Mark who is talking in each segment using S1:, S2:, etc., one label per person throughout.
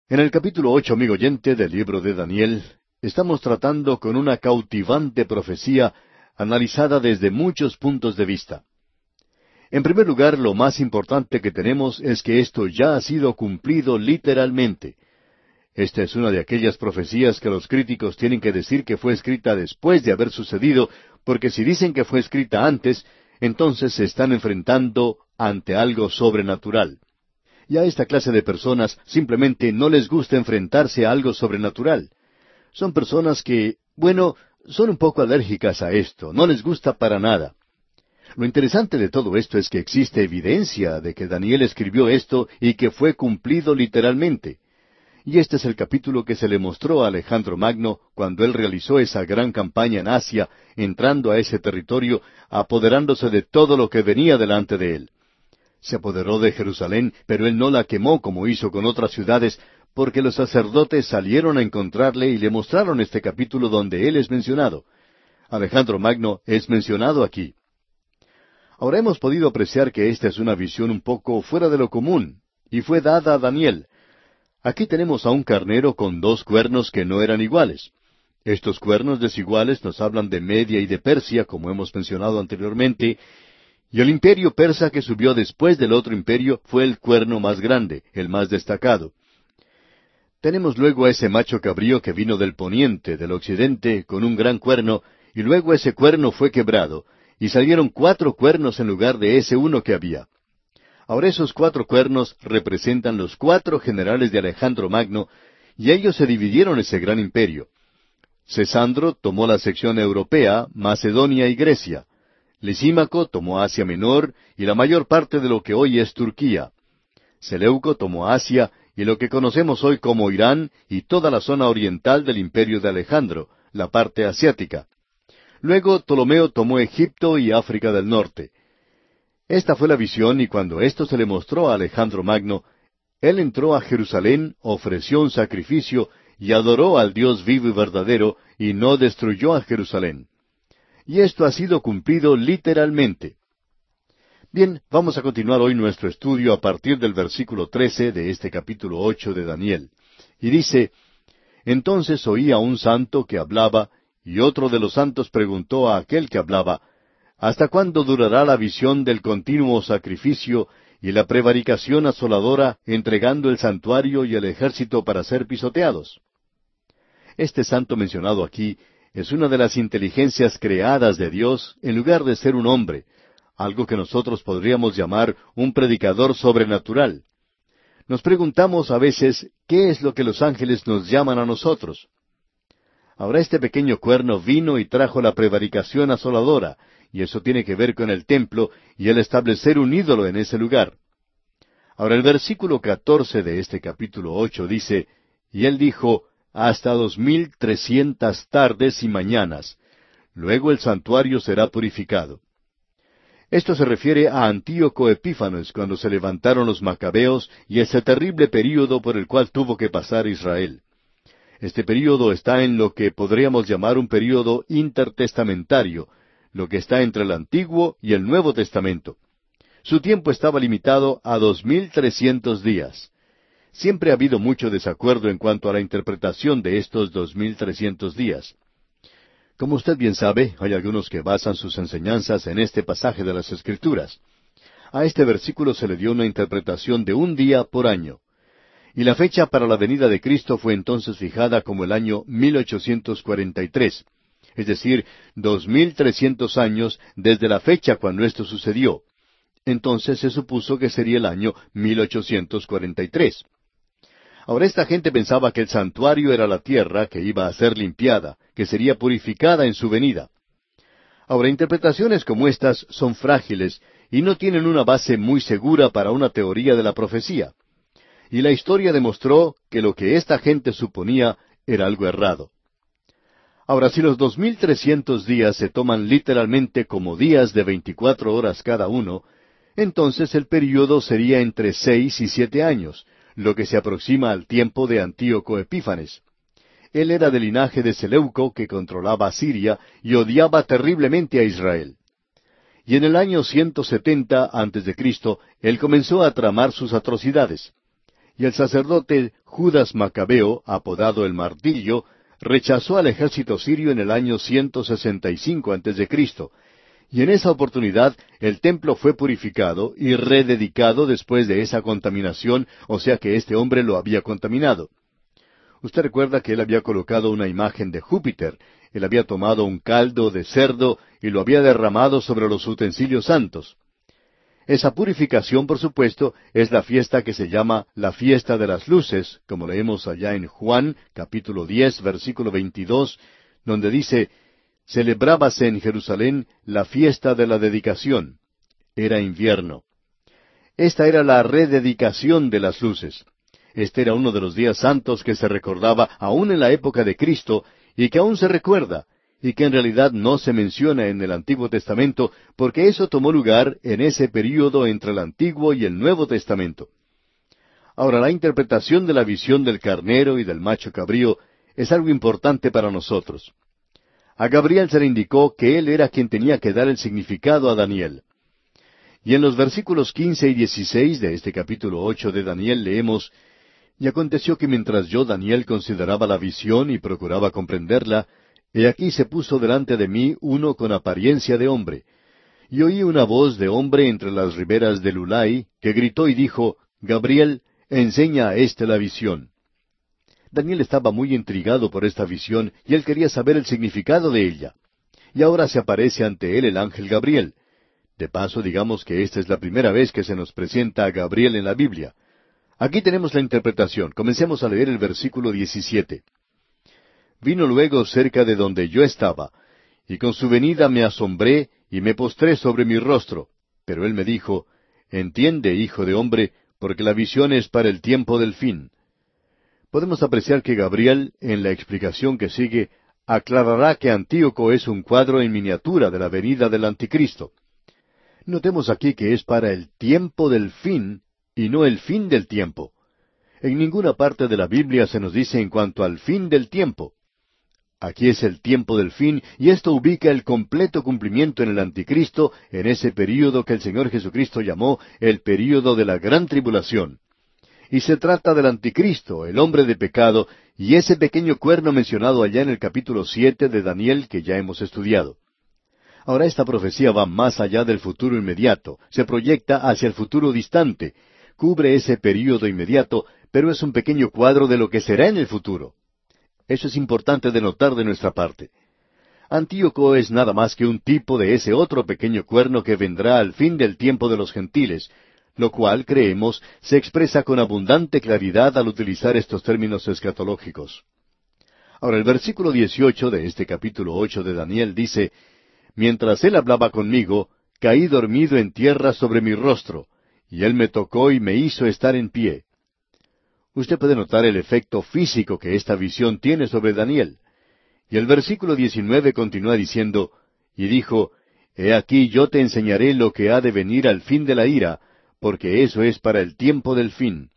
S1: En el capítulo 8, amigo oyente, del libro de Daniel, estamos tratando con una cautivante profecía analizada desde muchos puntos de vista. En primer lugar, lo más importante que tenemos es que esto ya ha sido cumplido literalmente. Esta es una de aquellas profecías que los críticos tienen que decir que fue escrita después de haber sucedido, porque si dicen que fue escrita antes, entonces se están enfrentando ante algo sobrenatural. Y a esta clase de personas simplemente no les gusta enfrentarse a algo sobrenatural. Son personas que, bueno, son un poco alérgicas a esto, no les gusta para nada. Lo interesante de todo esto es que existe evidencia de que Daniel escribió esto y que fue cumplido literalmente. Y este es el capítulo que se le mostró a Alejandro Magno cuando él realizó esa gran campaña en Asia, entrando a ese territorio, apoderándose de todo lo que venía delante de él. Se apoderó de Jerusalén, pero él no la quemó como hizo con otras ciudades, porque los sacerdotes salieron a encontrarle y le mostraron este capítulo donde él es mencionado. Alejandro Magno es mencionado aquí. Ahora hemos podido apreciar que esta es una visión un poco fuera de lo común, y fue dada a Daniel. Aquí tenemos a un carnero con dos cuernos que no eran iguales. Estos cuernos desiguales nos hablan de Media y de Persia, como hemos mencionado anteriormente, y el imperio persa que subió después del otro imperio fue el cuerno más grande, el más destacado. Tenemos luego a ese macho cabrío que vino del poniente, del occidente, con un gran cuerno, y luego ese cuerno fue quebrado, y salieron 4 cuernos en lugar de ese uno que había. Ahora esos 4 cuernos representan los 4 generales de Alejandro Magno, y ellos se dividieron ese gran imperio. Cesandro tomó la sección europea, Macedonia y Grecia. Lisímaco tomó Asia Menor y la mayor parte de lo que hoy es Turquía. Seleuco tomó Asia y lo que conocemos hoy como Irán y toda la zona oriental del imperio de Alejandro, la parte asiática. Luego Ptolomeo tomó Egipto y África del Norte. Esta fue la visión, y cuando esto se le mostró a Alejandro Magno, él entró a Jerusalén, ofreció un sacrificio y adoró al Dios vivo y verdadero, y no destruyó a Jerusalén. Y esto ha sido cumplido literalmente. Bien, vamos a continuar hoy nuestro estudio a partir del versículo 13 de este capítulo 8 de Daniel. Y dice: Entonces oí a un santo que hablaba, y otro de los santos preguntó a aquel que hablaba: ¿Hasta cuándo durará la visión del continuo sacrificio y la prevaricación asoladora, entregando el santuario y el ejército para ser pisoteados? Este santo mencionado aquí es una de las inteligencias creadas de Dios en lugar de ser un hombre, algo que nosotros podríamos llamar un predicador sobrenatural. Nos preguntamos a veces qué es lo que los ángeles nos llaman a nosotros. Ahora este pequeño cuerno vino y trajo la prevaricación asoladora, y eso tiene que ver con el templo y el establecer un ídolo en ese lugar. Ahora el versículo 14 de este capítulo 8 dice: Y él dijo: hasta 2300 tardes y mañanas. Luego el santuario será purificado. Esto se refiere a Antíoco Epífanes cuando se levantaron los macabeos y ese terrible período por el cual tuvo que pasar Israel. Este período está en lo que podríamos llamar un período intertestamentario, lo que está entre el Antiguo y el Nuevo Testamento. Su tiempo estaba limitado a 2300 días. Siempre ha habido mucho desacuerdo en cuanto a la interpretación de estos 2300 días. Como usted bien sabe, hay algunos que basan sus enseñanzas en este pasaje de las Escrituras. A este versículo se le dio una interpretación de un día por año. Y la fecha para la venida de Cristo fue entonces fijada como el año 1843, es decir, 2300 años desde la fecha cuando esto sucedió. Entonces se supuso que sería el año 1843. Ahora esta gente pensaba que el santuario era la tierra que iba a ser limpiada, que sería purificada en su venida. Ahora interpretaciones como estas son frágiles y no tienen una base muy segura para una teoría de la profecía. Y la historia demostró que lo que esta gente suponía era algo errado. Ahora, si los 2300 días se toman literalmente como días de 24 horas cada uno, entonces el período sería entre 6 y 7 años, lo que se aproxima al tiempo de Antíoco Epífanes. Él era del linaje de Seleuco, que controlaba Siria y odiaba terriblemente a Israel. Y en el año 170 a.C., él comenzó a tramar sus atrocidades. Y el sacerdote Judas Macabeo, apodado el Martillo, rechazó al ejército sirio en el año 165 a.C., y en esa oportunidad el templo fue purificado y rededicado después de esa contaminación, o sea que este hombre lo había contaminado. Usted recuerda que él había colocado una imagen de Júpiter, él había tomado un caldo de cerdo y lo había derramado sobre los utensilios santos. Esa purificación, por supuesto, es la fiesta que se llama la fiesta de las luces, como leemos allá en Juan, capítulo 10, versículo 22, donde dice, celebrábase en Jerusalén la fiesta de la dedicación. Era invierno. Esta era la rededicación de las luces. Este era uno de los días santos que se recordaba aún en la época de Cristo y que aún se recuerda, y que en realidad no se menciona en el Antiguo Testamento, porque eso tomó lugar en ese período entre el Antiguo y el Nuevo Testamento. Ahora, la interpretación de la visión del carnero y del macho cabrío es algo importante para nosotros. A Gabriel se le indicó que él era quien tenía que dar el significado a Daniel. Y en los versículos 15 y 16 de este capítulo 8 de Daniel leemos, y aconteció que mientras yo, Daniel, consideraba la visión y procuraba comprenderla, he aquí se puso delante de mí uno con apariencia de hombre. Y oí una voz de hombre entre las riberas del Ulai, que gritó y dijo, Gabriel, enseña a éste la visión. Daniel estaba muy intrigado por esta visión, y él quería saber el significado de ella. Y ahora se aparece ante él el ángel Gabriel. De paso, digamos que esta es la primera vez que se nos presenta a Gabriel en la Biblia. Aquí tenemos la interpretación. Comencemos a leer el versículo 17. Vino luego cerca de donde yo estaba, y con su venida me asombré y me postré sobre mi rostro. Pero él me dijo, entiende, hijo de hombre, porque la visión es para el tiempo del fin. Podemos apreciar que Gabriel, en la explicación que sigue, aclarará que Antíoco es un cuadro en miniatura de la venida del Anticristo. Notemos aquí que es para el tiempo del fin, y no el fin del tiempo. En ninguna parte de la Biblia se nos dice en cuanto al fin del tiempo. Aquí es el tiempo del fin, y esto ubica el completo cumplimiento en el Anticristo, en ese período que el Señor Jesucristo llamó el período de la gran tribulación. Y se trata del Anticristo, el hombre de pecado, y ese pequeño cuerno mencionado allá en el capítulo 7 de Daniel que ya hemos estudiado. Ahora esta profecía va más allá del futuro inmediato, se proyecta hacia el futuro distante, cubre ese período inmediato, pero es un pequeño cuadro de lo que será en el futuro. Eso es importante de notar de nuestra parte. Antíoco es nada más que un tipo de ese otro pequeño cuerno que vendrá al fin del tiempo de los gentiles, lo cual, creemos, se expresa con abundante claridad al utilizar estos términos escatológicos. Ahora, el versículo 18 de este capítulo 8 de Daniel dice, mientras él hablaba conmigo, caí dormido en tierra sobre mi rostro, y él me tocó y me hizo estar en pie. Usted puede notar el efecto físico que esta visión tiene sobre Daniel. Y el versículo 19 continúa diciendo, y dijo, he aquí yo te enseñaré lo que ha de venir al fin de la ira, porque eso es para el tiempo del fin.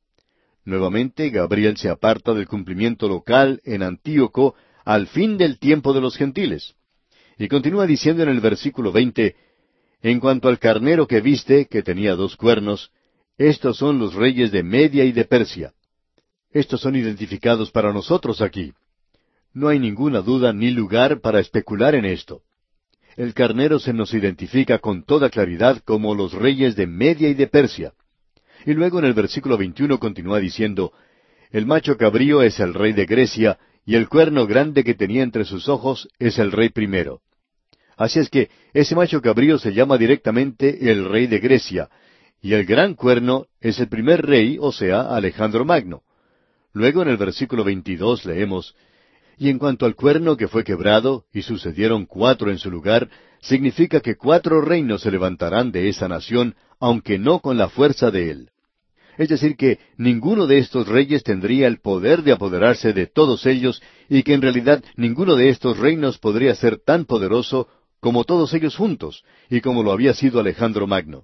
S1: Nuevamente, Gabriel se aparta del cumplimiento local en Antíoco al fin del tiempo de los gentiles. Y continúa diciendo en el versículo 20, en cuanto al carnero que viste, que tenía 2 cuernos, estos son los reyes de Media y de Persia. Estos son identificados para nosotros aquí. No hay ninguna duda ni lugar para especular en esto. El carnero se nos identifica con toda claridad como los reyes de Media y de Persia. Y luego en el versículo 21 continúa diciendo, el macho cabrío es el rey de Grecia, y el cuerno grande que tenía entre sus ojos es el rey primero. Así es que ese macho cabrío se llama directamente el rey de Grecia, y el gran cuerno es el primer rey, o sea, Alejandro Magno. Luego en el versículo 22 leemos, y en cuanto al cuerno que fue quebrado, y sucedieron 4 en su lugar, significa que 4 reinos se levantarán de esa nación, aunque no con la fuerza de él. Es decir, que ninguno de estos reyes tendría el poder de apoderarse de todos ellos, y que en realidad ninguno de estos reinos podría ser tan poderoso como todos ellos juntos, y como lo había sido Alejandro Magno.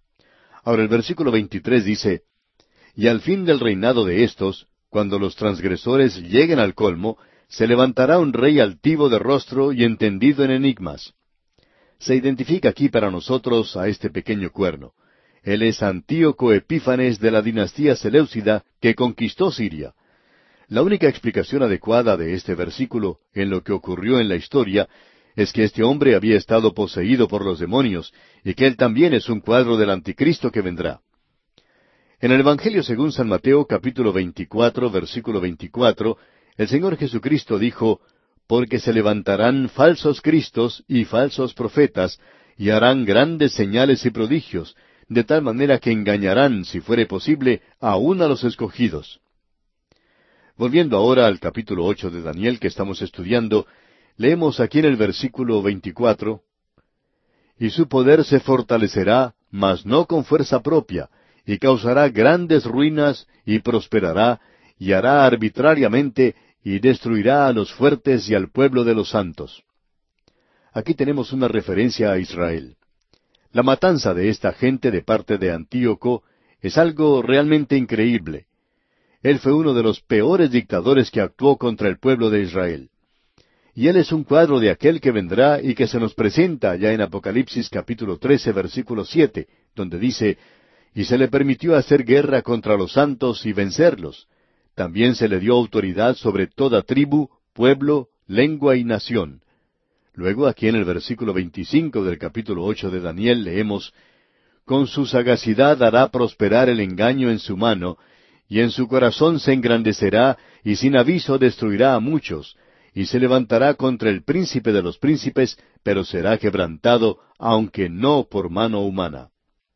S1: Ahora el versículo 23 dice, y al fin del reinado de estos, cuando los transgresores lleguen al colmo, se levantará un rey altivo de rostro y entendido en enigmas. Se identifica aquí para nosotros a este pequeño cuerno. Él es Antíoco Epífanes de la dinastía Seleucida que conquistó Siria. La única explicación adecuada de este versículo en lo que ocurrió en la historia es que este hombre había estado poseído por los demonios y que él también es un cuadro del anticristo que vendrá. En el Evangelio según San Mateo capítulo 24, versículo 24, el Señor Jesucristo dijo, «Porque se levantarán falsos cristos y falsos profetas, y harán grandes señales y prodigios, de tal manera que engañarán, si fuere posible, aun a los escogidos». Volviendo ahora al capítulo 8 de Daniel que estamos estudiando, leemos aquí en el versículo 24, «Y su poder se fortalecerá, mas no con fuerza propia, y causará grandes ruinas, y prosperará, y hará arbitrariamente, y destruirá a los fuertes y al pueblo de los santos». Aquí tenemos una referencia a Israel. La matanza de esta gente de parte de Antíoco es algo realmente increíble. Él fue uno de los peores dictadores que actuó contra el pueblo de Israel. Y él es un cuadro de aquel que vendrá y que se nos presenta ya en Apocalipsis capítulo 13, versículo 7, donde dice, «Y se le permitió hacer guerra contra los santos y vencerlos. También se le dio autoridad sobre toda tribu, pueblo, lengua y nación». Luego aquí en el versículo 25 del capítulo 8 de Daniel leemos, «Con su sagacidad hará prosperar el engaño en su mano, y en su corazón se engrandecerá, y sin aviso destruirá a muchos, y se levantará contra el príncipe de los príncipes, pero será quebrantado, aunque no por mano humana».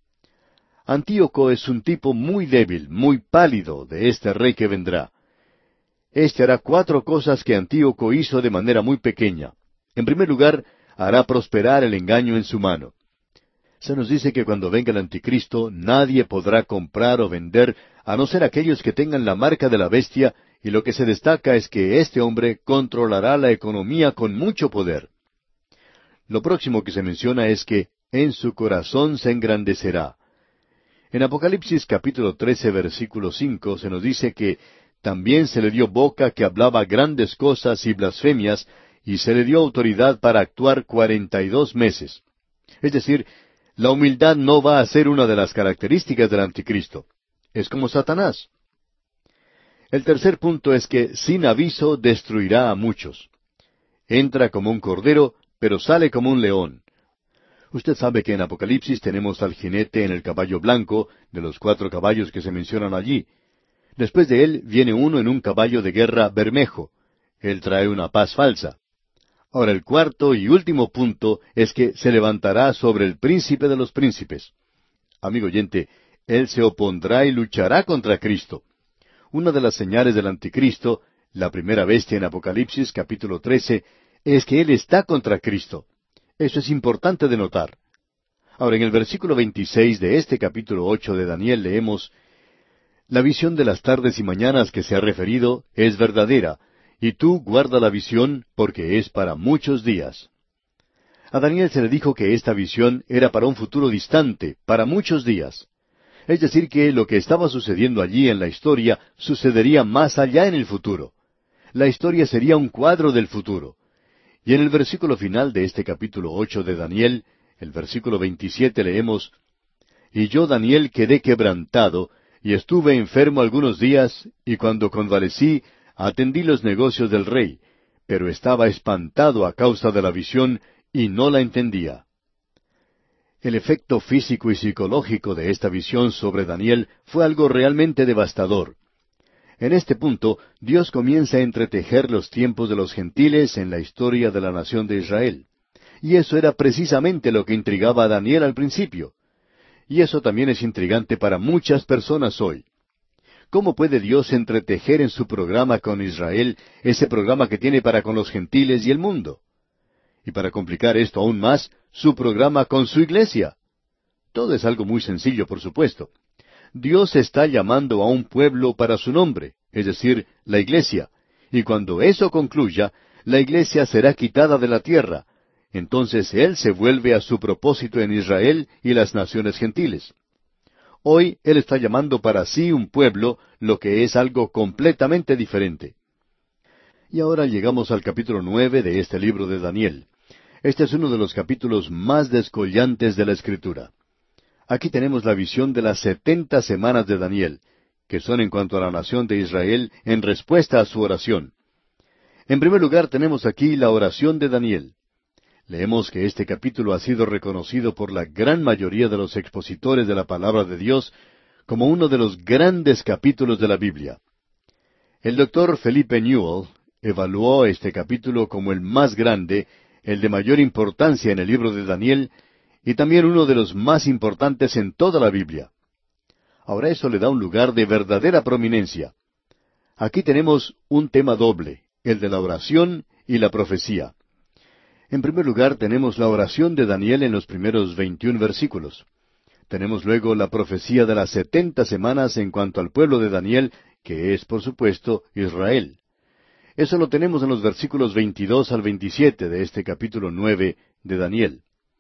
S1: Antíoco es un tipo muy débil, muy pálido de este rey que vendrá. Este hará cuatro cosas que Antíoco hizo de manera muy pequeña. En primer lugar, hará prosperar el engaño en su mano. Se nos dice que cuando venga el anticristo nadie podrá comprar o vender a no ser aquellos que tengan la marca de la bestia, y lo que se destaca es que este hombre controlará la economía con mucho poder. Lo próximo que se menciona es que en su corazón se engrandecerá. En Apocalipsis capítulo 13, versículo 5 se nos dice que también se le dio boca que hablaba grandes cosas y blasfemias, y se le dio autoridad para actuar 42 meses. Es decir, la humildad no va a ser una de las características del anticristo. Es como Satanás. El tercer punto es que sin aviso destruirá a muchos. Entra como un cordero, pero sale como un león. Usted sabe que en Apocalipsis tenemos al jinete en el caballo blanco, de los 4 caballos que se mencionan allí. Después de él viene uno en un caballo de guerra bermejo. Él trae una paz falsa. Ahora el cuarto y último punto es que se levantará sobre el príncipe de los príncipes. Amigo oyente, él se opondrá y luchará contra Cristo. Una de las señales del anticristo, la primera bestia en Apocalipsis capítulo 13, es que él está contra Cristo. Eso es importante de notar. Ahora en el versículo 26 de este capítulo 8 de Daniel leemos, «La visión de las tardes y mañanas que se ha referido es verdadera, y tú guarda la visión, porque es para muchos días». A Daniel se le dijo que esta visión era para un futuro distante, para muchos días. Es decir, que lo que estaba sucediendo allí en la historia sucedería más allá en el futuro. La historia sería un cuadro del futuro. Y en el versículo final de este capítulo 8 de Daniel, el versículo 27 leemos, «Y yo, Daniel, quedé quebrantado, y estuve enfermo algunos días, y cuando convalecí, atendí los negocios del rey, pero estaba espantado a causa de la visión, y no la entendía». El efecto físico y psicológico de esta visión sobre Daniel fue algo realmente devastador. En este punto, Dios comienza a entretejer los tiempos de los gentiles en la historia de la nación de Israel. Y eso era precisamente lo que intrigaba a Daniel al principio. Y eso también es intrigante para muchas personas hoy. ¿Cómo puede Dios entretejer en su programa con Israel ese programa que tiene para con los gentiles y el mundo? Y para complicar esto aún más, su programa con su iglesia. Todo es algo muy sencillo, por supuesto. Dios está llamando a un pueblo para su nombre, es decir, la iglesia, y cuando eso concluya, la iglesia será quitada de la tierra. Entonces Él se vuelve a su propósito en Israel y las naciones gentiles. Hoy Él está llamando para sí un pueblo, lo que es algo completamente diferente. Y ahora llegamos al capítulo 9 de este libro de Daniel. Este es uno de los capítulos más descollantes de la Escritura. Aquí tenemos la visión de las 70 semanas de Daniel, que son en cuanto a la nación de Israel en respuesta a su oración. En primer lugar tenemos aquí la oración de Daniel. Leemos que este capítulo ha sido reconocido por la gran mayoría de los expositores de la palabra de Dios como uno de los grandes capítulos de la Biblia. El doctor Felipe Newell evaluó este capítulo como el más grande, el de mayor importancia en el libro de Daniel, y también uno de los más importantes en toda la Biblia. Ahora eso le da un lugar de verdadera prominencia. Aquí tenemos un tema doble, el de la oración y la profecía. En primer lugar tenemos la oración de Daniel en los primeros 21 versículos. Tenemos luego la profecía de las 70 semanas en cuanto al pueblo de Daniel, que es, por supuesto, Israel. Eso lo tenemos en los versículos 22 al 27 de este capítulo 9 de Daniel.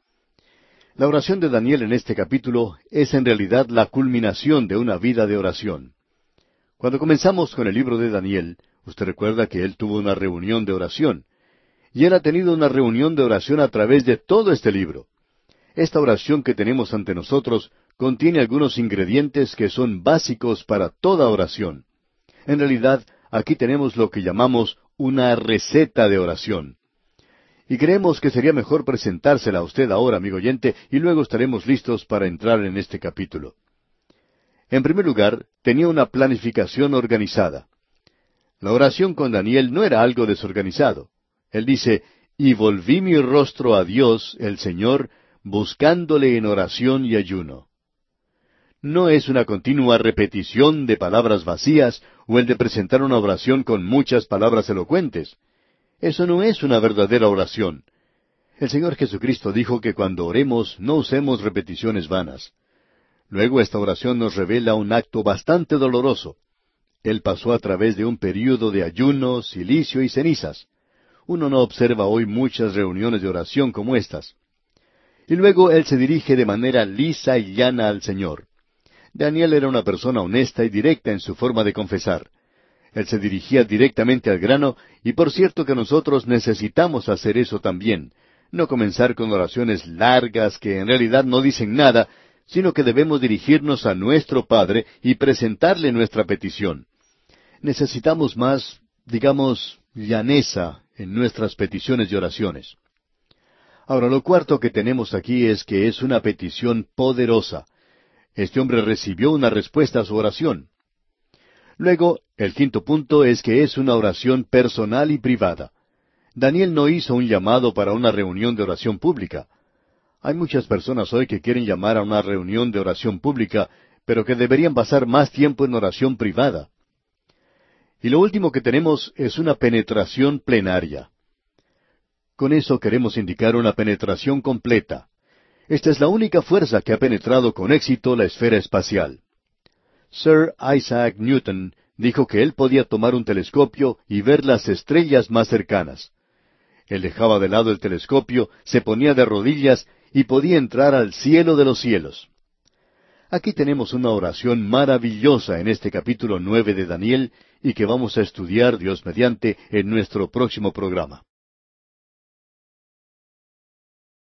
S1: La oración de Daniel en este capítulo es en realidad la culminación de una vida de oración. Cuando comenzamos con el libro de Daniel, usted recuerda que él tuvo una reunión de oración, y él ha tenido una reunión de oración a través de todo este libro. Esta oración que tenemos ante nosotros contiene algunos ingredientes que son básicos para toda oración. En realidad, aquí tenemos lo que llamamos una receta de oración. Y creemos que sería mejor presentársela a usted ahora, amigo oyente, y luego estaremos listos para entrar en este capítulo. En primer lugar, tenía una planificación organizada. La oración con Daniel no era algo desorganizado. Él dice, y volví mi rostro a Dios, el Señor, buscándole en oración y ayuno. No es una continua repetición de palabras vacías o el de presentar una oración con muchas palabras elocuentes. Eso no es una verdadera oración. El Señor Jesucristo dijo que cuando oremos no usemos repeticiones vanas. Luego esta oración nos revela un acto bastante doloroso. Él pasó a través de un período de ayuno, cilicio y cenizas. Uno no observa hoy muchas reuniones de oración como estas. Y luego él se dirige de manera lisa y llana al Señor. Daniel era una persona honesta y directa en su forma de confesar. Él se dirigía directamente al grano, y por cierto que nosotros necesitamos hacer eso también, no comenzar con oraciones largas que en realidad no dicen nada, sino que debemos dirigirnos a nuestro Padre y presentarle nuestra petición. Necesitamos más, digamos, llaneza en nuestras peticiones y oraciones. Ahora, lo cuarto que tenemos aquí es que es una petición poderosa. Este hombre recibió una respuesta a su oración. Luego, el quinto punto es que es una oración personal y privada. Daniel no hizo un llamado para una reunión de oración pública. Hay muchas personas hoy que quieren llamar a una reunión de oración pública, pero que deberían pasar más tiempo en oración privada. Y lo último que tenemos es una penetración plenaria. Con eso queremos indicar una penetración completa. Esta es la única fuerza que ha penetrado con éxito la esfera espacial. Sir Isaac Newton dijo que él podía tomar un telescopio y ver las estrellas más cercanas. Él dejaba de lado el telescopio, se ponía de rodillas y podía entrar al cielo de los cielos. Aquí tenemos una oración maravillosa en este capítulo 9 de Daniel y que vamos a estudiar, Dios mediante, en nuestro próximo programa.